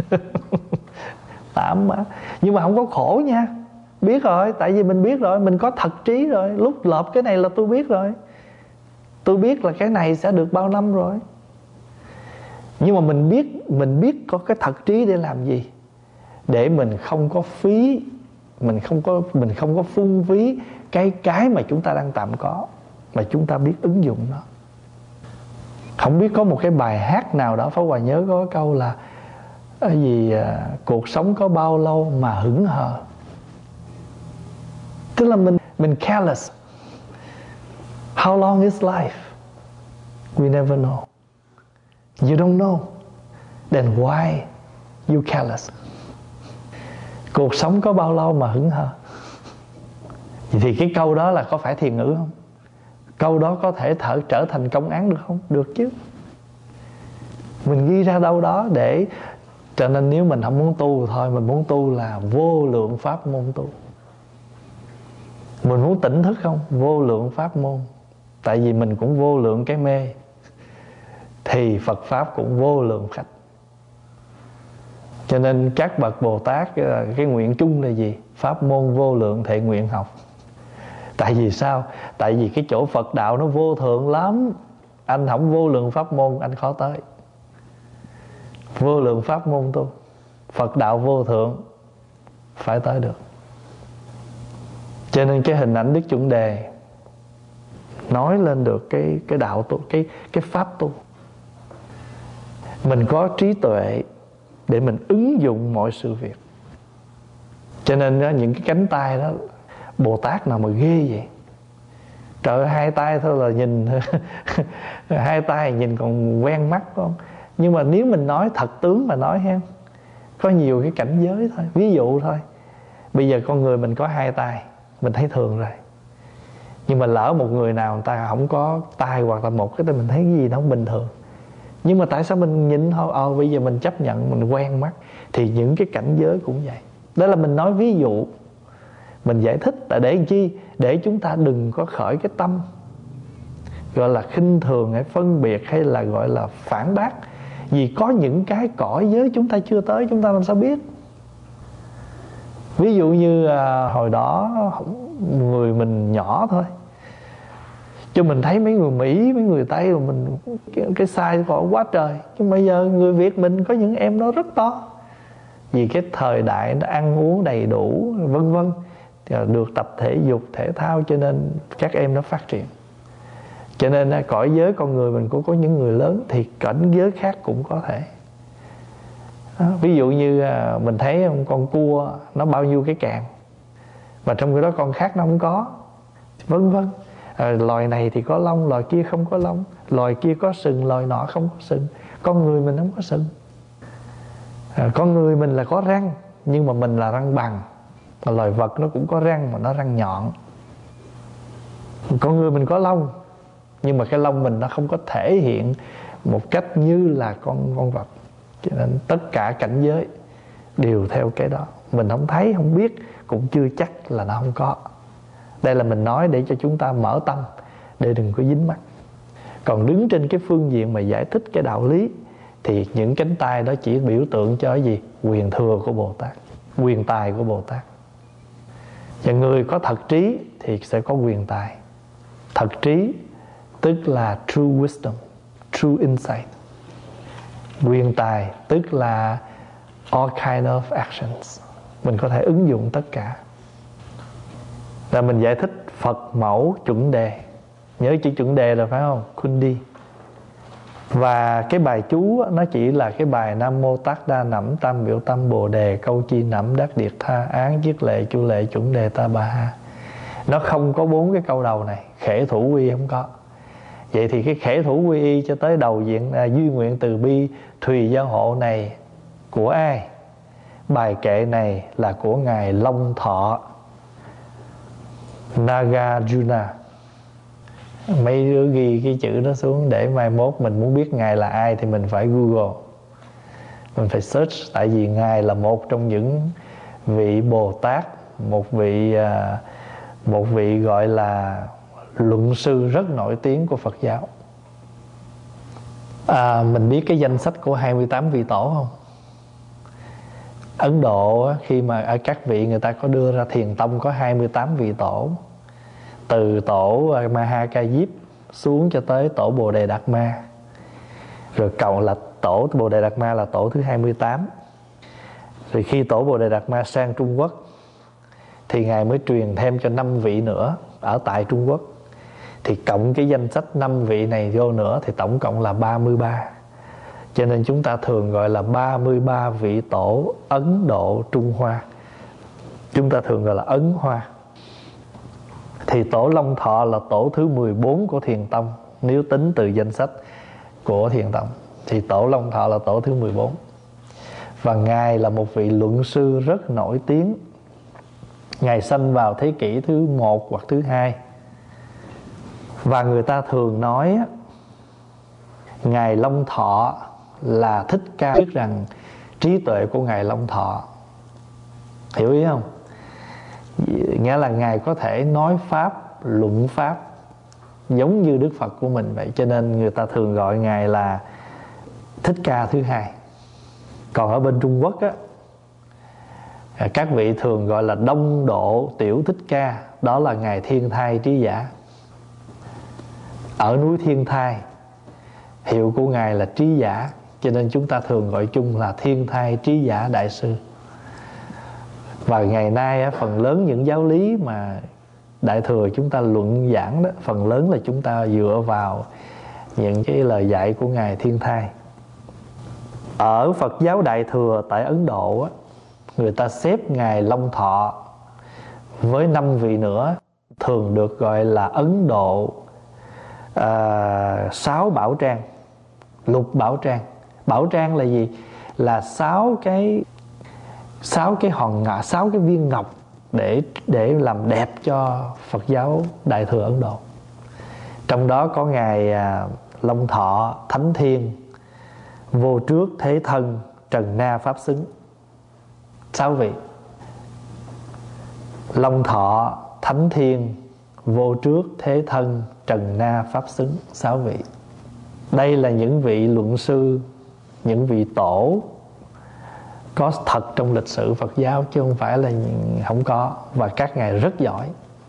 Tạm mà. Nhưng mà không có khổ nha. Biết rồi, tại vì mình biết rồi, mình có thật trí rồi. Lúc lợp cái này là tôi biết rồi. Tôi biết là cái này sẽ được bao năm rồi. Nhưng mà mình biết, mình biết có cái thật trí để làm gì? Để mình không có phí, mình không có mình không có phung phí cái cái mà chúng ta đang tạm có, mà chúng ta biết ứng dụng nó. Không biết có một cái bài hát nào đó, Pháp Hòa nhớ có câu là cái gì à, cuộc sống có bao lâu mà hững hờ. Tức là mình mình careless. How long is life? We never know. You don't know. Then why you careless? Cuộc sống có bao lâu mà hững hờ? Thì cái câu đó là có phải thiền ngữ không? Câu đó có thể thở trở thành công án được không? Được chứ. Mình ghi ra đâu đó để... Cho nên nếu mình không muốn tu thôi, mình muốn tu là vô lượng pháp môn tu. Mình muốn tỉnh thức không? Vô lượng pháp môn. Tại vì mình cũng vô lượng cái mê, thì Phật Pháp cũng vô lượng khách. Cho nên các bậc Bồ Tát, cái nguyện chung là gì? Pháp môn vô lượng thệ nguyện học. Tại vì sao? Tại vì cái chỗ Phật đạo nó vô thượng lắm. Anh không vô lượng pháp môn, anh khó tới. Vô lượng pháp môn tu, Phật đạo vô thượng, phải tới được. Cho nên cái hình ảnh Đức Chuẩn Đề nói lên được cái, cái đạo tu, cái, cái pháp tu. Mình có trí tuệ để mình ứng dụng mọi sự việc. Cho nên đó, những cái cánh tay đó, Bồ Tát nào mà ghê vậy. Trời ơi, hai tay thôi là nhìn hai tay nhìn còn quen mắt không. Nhưng mà nếu mình nói thật tướng mà nói ha, có nhiều cái cảnh giới thôi. Ví dụ thôi, bây giờ con người mình có hai tay, mình thấy thường rồi. Nhưng mà lỡ một người nào người ta không có tay, hoặc là một cái tay mình thấy cái gì nó không bình thường. Nhưng mà tại sao mình nhìn thôi, ờ bây giờ mình chấp nhận, mình quen mắt. Thì những cái cảnh giới cũng vậy. Đó là mình nói ví dụ, mình giải thích. Tại để làm chi? Để chúng ta đừng có khởi cái tâm gọi là khinh thường hay phân biệt, hay là gọi là phản bác. Vì có những cái cõi giới chúng ta chưa tới, chúng ta làm sao biết? Ví dụ như à, hồi đó người mình nhỏ thôi, cho mình thấy mấy người Mỹ, mấy người Tây, rồi mình cái, cái size của quá trời. Nhưng bây giờ người Việt mình có những em đó rất to. Vì cái thời đại nó ăn uống đầy đủ, vân vân, được tập thể dục, thể thao, cho nên các em nó phát triển. Cho nên cõi giới con người mình cũng có những người lớn, thì cảnh giới khác cũng có thể. Đó, ví dụ như mình thấy con cua nó bao nhiêu cái càng, và trong cái đó con khác nó không có, vân vân. À, loài này thì có lông, loài kia không có lông, loài kia có sừng, loài nọ không có sừng. Con người mình không có sừng. À, con người mình là có răng, nhưng mà mình là răng bằng. Mà loài vật nó cũng có răng mà nó răng nhọn. Con người mình có lông, nhưng mà cái lông mình nó không có thể hiện một cách như là con con vật. Cho nên tất cả cảnh giới đều theo cái đó. Mình không thấy, không biết, cũng chưa chắc là nó không có. Đây là mình nói để cho chúng ta mở tâm, để đừng có dính mắc. Còn đứng trên cái phương diện mà giải thích cái đạo lý, thì những cánh tay đó chỉ biểu tượng cho cái gì? Quyền thừa của Bồ Tát, quyền tài của Bồ Tát. Và người có thật trí thì sẽ có quyền tài. Thật trí tức là true wisdom, true insight. Quyền tài tức là all kind of actions. Mình có thể ứng dụng tất cả. Là mình giải thích Phật mẫu chuẩn đề. Nhớ chữ chuẩn đề rồi phải không? Kundi. Và cái bài chú nó chỉ là cái bài Nam Mô Tát Đa Nẵm Tam Biểu Tâm Bồ Đề Câu Chi Nẵm Đắc Điệt Tha Án Chiết Lệ Chu Lệ Chuẩn Đề Ta Ba Ha. Nó không có bốn cái câu đầu này. Khể thủ quy không có. Vậy thì cái khể thủ quy y cho tới đầu diện à, duy nguyện từ bi thùy gia hộ này của ai? Bài kệ này là của Ngài Long Thọ Nagarjuna. Mấy đứa ghi cái chữ đó xuống để mai mốt mình muốn biết Ngài là ai thì mình phải Google, mình phải search. Tại vì Ngài là một trong những vị Bồ Tát, một vị một vị gọi là luận sư rất nổi tiếng của Phật giáo. À, mình biết cái danh sách của hai mươi tám vị tổ không? Ấn Độ khi mà ở các vị người ta có đưa ra thiền tông có hai mươi tám vị tổ. Từ tổ Mahakayip xuống cho tới tổ Bồ Đề Đạt Ma. Rồi cầu là tổ Bồ Đề Đạt Ma là tổ thứ hai mươi tám. Rồi khi tổ Bồ Đề Đạt Ma sang Trung Quốc thì Ngài mới truyền thêm cho năm vị nữa ở tại Trung Quốc. thì cộng cái danh sách năm vị này vô nữa thì tổng cộng là ba mươi ba. Cho nên chúng ta thường gọi là ba mươi ba vị tổ Ấn Độ Trung Hoa. Chúng ta thường gọi là Ấn Hoa. Thì tổ Long Thọ là tổ thứ mười bốn của Thiền Tông. Nếu tính từ danh sách của Thiền Tông thì tổ Long Thọ là tổ thứ mười bốn. Và Ngài là một vị luận sư rất nổi tiếng. Ngài sanh vào thế kỷ thứ một hoặc thứ hai. Và người ta thường nói Ngài Long Thọ là Thích Ca biết rằng trí tuệ của Ngài Long Thọ. Hiểu ý không? Nghĩa là Ngài có thể nói Pháp, luận Pháp giống như Đức Phật của mình vậy. Cho nên người ta thường gọi Ngài là Thích Ca thứ hai. Còn ở bên Trung Quốc á, các vị thường gọi là Đông Độ Tiểu Thích Ca. Đó là Ngài Thiên Thai Trí Giả. Ở núi Thiên Thai, hiệu của Ngài là Trí Giả. Cho nên chúng ta thường gọi chung là Thiên Thai Trí Giả Đại Sư. Và ngày nay phần lớn những giáo lý mà Đại Thừa chúng ta luận giảng đó, phần lớn là chúng ta dựa vào những cái lời dạy của Ngài Thiên Thai. Ở Phật giáo Đại Thừa tại Ấn Độ á, người ta xếp Ngài Long Thọ với năm vị nữa, thường được gọi là Ấn Độ à, sáu bảo trang, lục bảo trang. Bảo trang là gì? Là sáu cái sáu cái hòn ngọc, sáu cái viên ngọc để để làm đẹp cho Phật giáo Đại Thừa Ấn Độ. Trong đó có Ngài à, Long Thọ, Thánh Thiên, Vô Trước, Thế Thân, Trần Na, Pháp Xứng. Sáu vị. Long Thọ, Thánh Thiên, Vô Trước, Thế Thân, Trần Na, Pháp Xứng. Sáu vị. Đây là những vị luận sư, những vị tổ có thật trong lịch sử Phật giáo, chứ không phải là không có. Và các ngài rất giỏi.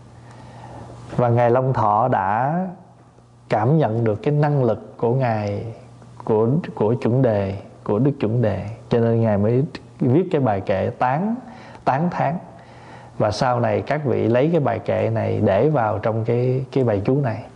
Và Ngài Long Thọ đã cảm nhận được cái năng lực của Ngài, của, của chuẩn đề, của Đức Chuẩn Đề. Cho nên Ngài mới viết cái bài kệ tán, tán thán. Và sau này các vị lấy cái bài kệ này để vào trong cái, cái bài chú này.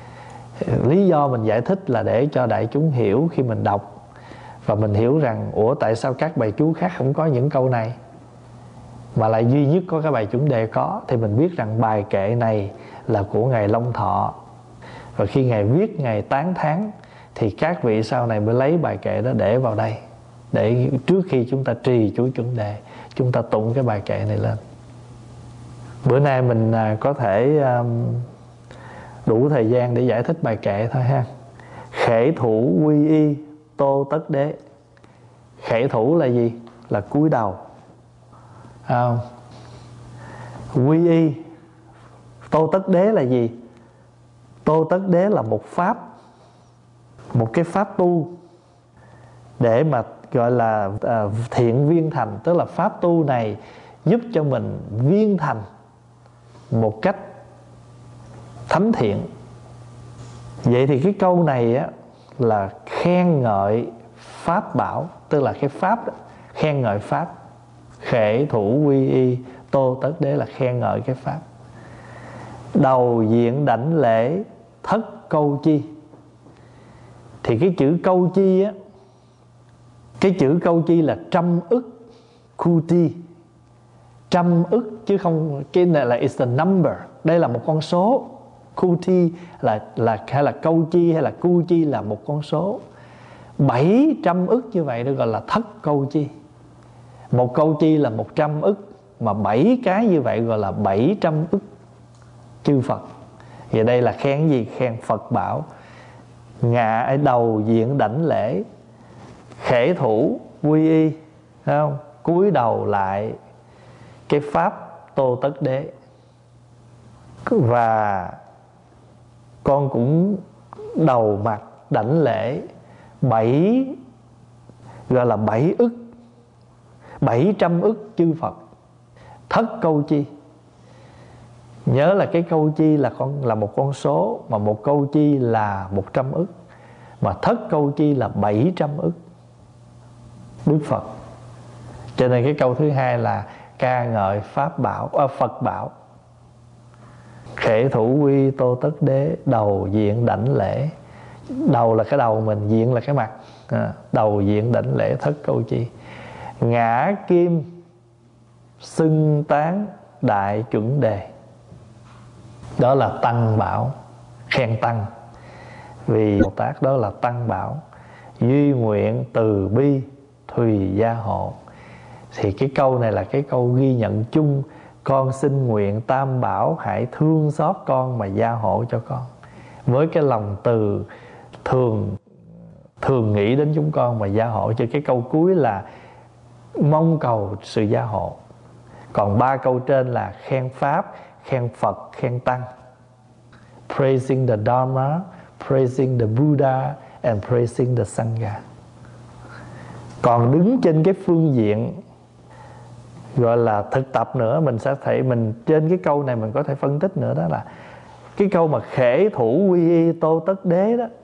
Lý do mình giải thích là để cho đại chúng hiểu khi mình đọc. Và mình hiểu rằng ủa tại sao các bài chú khác không có những câu này mà lại duy nhất có cái bài chuẩn đề có. Thì mình biết rằng bài kệ này là của Ngài Long Thọ. Và khi Ngài viết, Ngài tán thán, thì các vị sau này mới lấy bài kệ đó để vào đây, để trước khi chúng ta trì chú chuẩn đề, chúng ta tụng cái bài kệ này lên. Bữa nay mình có thể um, đủ thời gian để giải thích bài kệ thôi ha. Khể thủ quy y tô tất đế. Khể thủ là gì? Là cúi đầu. À, quy y. Tô tất đế là gì? Tô tất đế là một pháp, một cái pháp tu để mà gọi là à, thiện viên thành. Tức là pháp tu này giúp cho mình viên thành một cách thánh thiện. Vậy thì cái câu này á là khen ngợi pháp bảo, tức là cái pháp đó, khen ngợi pháp. Khể thủ quy y tô tất đế là khen ngợi cái pháp. Đầu diện đảnh lễ thất câu chi. Thì cái chữ câu chi á, cái chữ câu chi là trăm ức kuti, trăm ức chứ không, cái này là it's a number, đây là một con số. Kuti là là hay là câu chi hay là cu chi là một con số. Bảy trăm ức như vậy được gọi là thất câu chi. Một câu chi là một trăm ức, mà bảy cái như vậy gọi là bảy trăm ức chư Phật. Vậy đây là khen gì? Khen Phật bảo. Ngạ ở đầu diện đảnh lễ, khể thủ quy y, thấy không? Cúi đầu lại cái pháp tô tất đế. Và con cũng đầu mặt đảnh lễ bảy, gọi là bảy ức, bảy trăm ức chư Phật. Thất câu chi, nhớ là cái câu chi là con là một con số, mà một câu chi là một trăm ức, mà thất câu chi là bảy trăm ức Đức Phật. Cho nên cái câu thứ hai là ca ngợi pháp bảo, à, Phật bảo. Khể thủ quy tô tất đế, đầu diện đảnh lễ. Đầu là cái đầu mình, diện là cái mặt. à, Đầu diện đảnh lễ thất câu chi. Ngã kim xưng tán đại chuẩn đề. Đó là tăng bảo, khen tăng. Vì Bồ Tát đó là tăng bảo. Duy nguyện từ bi thùy gia hộ. Thì cái câu này là cái câu ghi nhận chung. Con xin nguyện tam bảo hãy thương xót con mà gia hộ cho con. Với cái lòng từ thường thường nghĩ đến chúng con mà gia hộ. Chứ cái câu cuối là mong cầu sự gia hộ. Còn ba câu trên là khen Pháp, khen Phật, khen Tăng. Praising the Dharma, praising the Buddha and praising the Sangha. Còn đứng trên cái phương diện gọi là thực tập nữa, mình sẽ thấy mình trên cái câu này mình có thể phân tích nữa. Đó là cái câu mà khể thủ quy y tô tất đế đó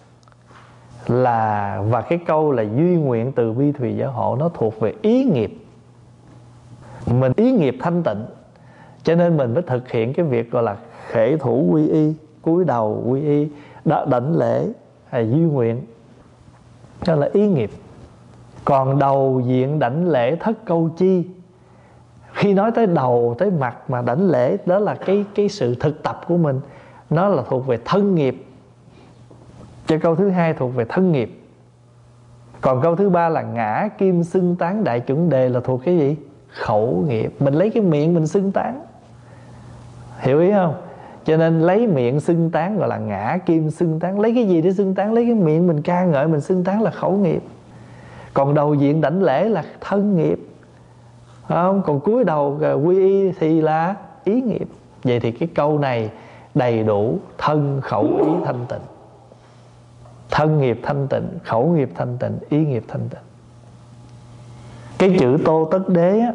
là, và cái câu là duy nguyện từ bi thùy gia hộ, nó thuộc về ý nghiệp. Mình ý nghiệp thanh tịnh, cho nên mình mới thực hiện cái việc gọi là khể thủ quy y, cúi đầu quy y, đảnh lễ hay duy nguyện. Đó là ý nghiệp. Còn đầu diện đảnh lễ thất câu chi. Khi nói tới đầu, tới mặt mà đảnh lễ, đó là cái, cái sự thực tập của mình. Nó là thuộc về thân nghiệp. Cho câu thứ hai thuộc về thân nghiệp. Còn câu thứ ba là ngã kim xưng tán đại chuẩn đề là thuộc cái gì? Khẩu nghiệp. Mình lấy cái miệng mình xưng tán. Hiểu ý không? Cho nên lấy miệng xưng tán gọi là ngã kim xưng tán. Lấy cái gì để xưng tán? Lấy cái miệng mình ca ngợi, mình xưng tán là khẩu nghiệp. Còn đầu diện đảnh lễ là thân nghiệp, không? Còn cúi đầu quy y thì là ý nghiệp. Vậy thì cái câu này đầy đủ thân khẩu ý thanh tịnh. Thân nghiệp thanh tịnh, khẩu nghiệp thanh tịnh, ý nghiệp thanh tịnh. Cái chữ tô tất đế á,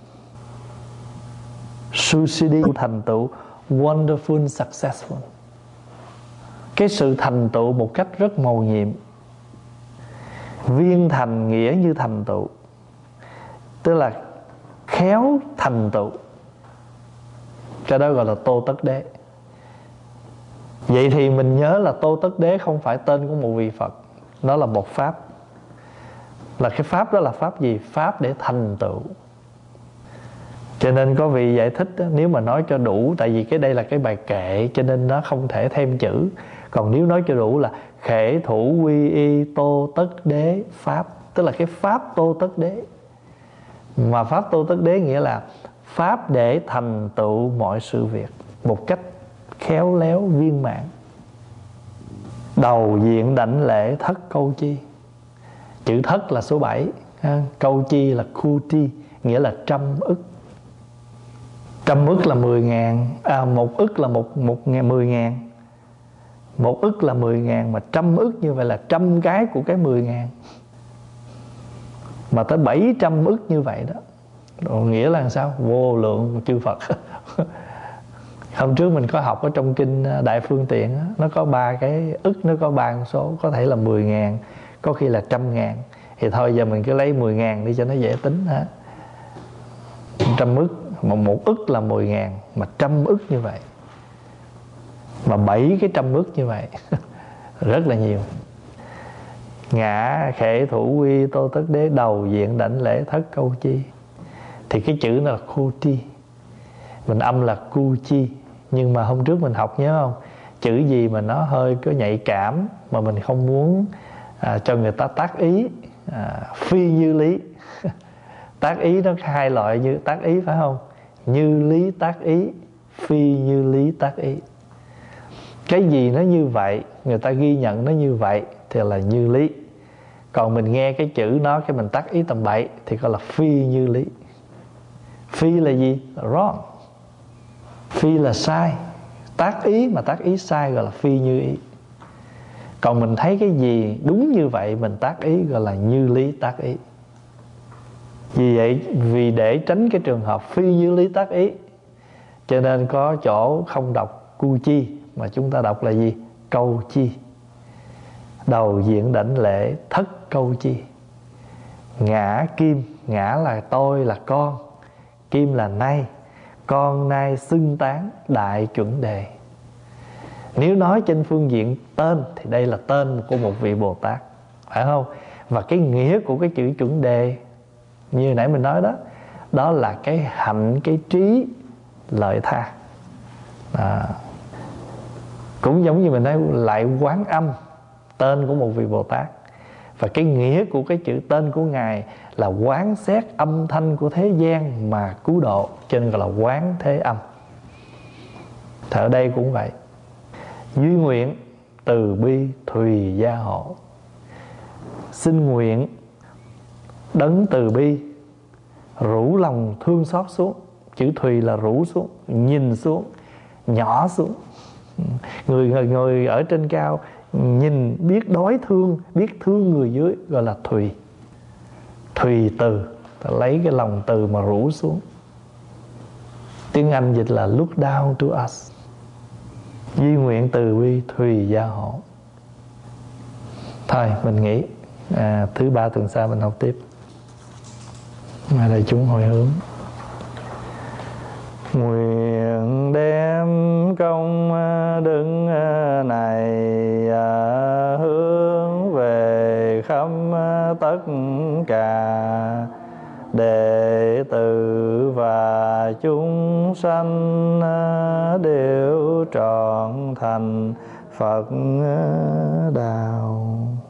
Susiddhi thành tựu wonderful successful. Cái sự thành tựu một cách rất mầu nhiệm. Viên thành nghĩa như thành tựu, tức là khéo thành tựu. Cái đó gọi là tô tất đế. Vậy thì mình nhớ là tô tất đế không phải tên của một vị Phật. Nó là một pháp. Là cái pháp đó là pháp gì? Pháp để thành tựu. Cho nên có vị giải thích đó, nếu mà nói cho đủ, tại vì cái đây là cái bài kệ cho nên nó không thể thêm chữ. Còn nếu nói cho đủ là khể thủ quy y tô tất đế pháp, tức là cái pháp tô tất đế. Mà pháp tô tất đế nghĩa là pháp để thành tựu mọi sự việc một cách khéo léo viên mãn. Đầu diện đảnh lễ thất câu chi. Chữ thất là số bảy, câu chi là kuti, nghĩa là trăm ức. Trăm ức là mười ngàn, à, một ức là một, một ngàn, mười ngàn. Một ức là mười ngàn, mà trăm ức như vậy là trăm cái của cái mười ngàn. Mà tới bảy trăm ức như vậy đó. Đó nghĩa là sao? Vô lượng chư Phật. Hôm trước mình có học ở trong kinh Đại Phương Tiện đó, nó có ba cái ức, nó có ba con số, có thể là mười ngàn, có khi là trăm ngàn. Thì thôi giờ mình cứ lấy mười ngàn đi cho nó dễ tính ha. Trăm ức, mà một ức là mười ngàn, mà trăm ức như vậy, mà bảy cái trăm ức như vậy. Rất là nhiều. Ngã khể thủ quy tô tất đế, đầu diện đảnh lễ thất câu chi. Thì cái chữ nó là kuti, mình âm là cu chi. Nhưng mà hôm trước mình học nhớ không? Chữ gì mà nó hơi có nhạy cảm, mà mình không muốn à, cho người ta tác ý, à, phi như lý. Tác ý nó hai loại, như tác ý phải không? Như lý tác ý, phi như lý tác ý. Cái gì nó như vậy, người ta ghi nhận nó như vậy thì là như lý. Còn mình nghe cái chữ nó, cái mình tác ý tầm bậy thì gọi là phi như lý. Phi là gì? Là wrong. Phi là sai. Tác ý mà tác ý sai gọi là phi như ý. Còn mình thấy cái gì đúng như vậy mình tác ý gọi là như lý tác ý. Vì vậy, vì để tránh cái trường hợp phi như lý tác ý, cho nên có chỗ không đọc cu chi, mà chúng ta đọc là gì? Câu chi. Đầu diện đảnh lễ thất câu chi. Ngã kim, ngã là tôi, là con, kim là nay, con nay xưng tán đại chuẩn đề. Nếu nói trên phương diện tên thì đây là tên của một vị Bồ Tát, phải không? Và cái nghĩa của cái chữ chuẩn đề như nãy mình nói đó, đó là cái hạnh, cái trí, lợi tha. À, cũng giống như mình nói lại Quán Âm, tên của một vị Bồ Tát. Và cái nghĩa của cái chữ tên của Ngài là quán xét âm thanh của thế gian mà cứu độ, cho nên gọi là Quán Thế Âm. Thì ở đây cũng vậy. Duy nguyện từ bi thùy gia hộ. Xin nguyện đấng từ bi rủ lòng thương xót xuống. Chữ thùy là rủ xuống, nhìn xuống, nhỏ xuống. Người, người, người ở trên cao nhìn biết đối thương, biết thương người dưới, gọi là thùy. Thùy từ, lấy cái lòng từ mà rủ xuống. Tiếng Anh dịch là look down to us. Duy nguyện từ bi thùy gia hộ. Thôi mình nghĩ à, thứ ba tuần sau mình học tiếp. Mà đại chúng hồi hướng. Nguyện đem công đức này hướng về khắp tất cả đệ tử và chúng sanh đều trọn thành Phật đạo.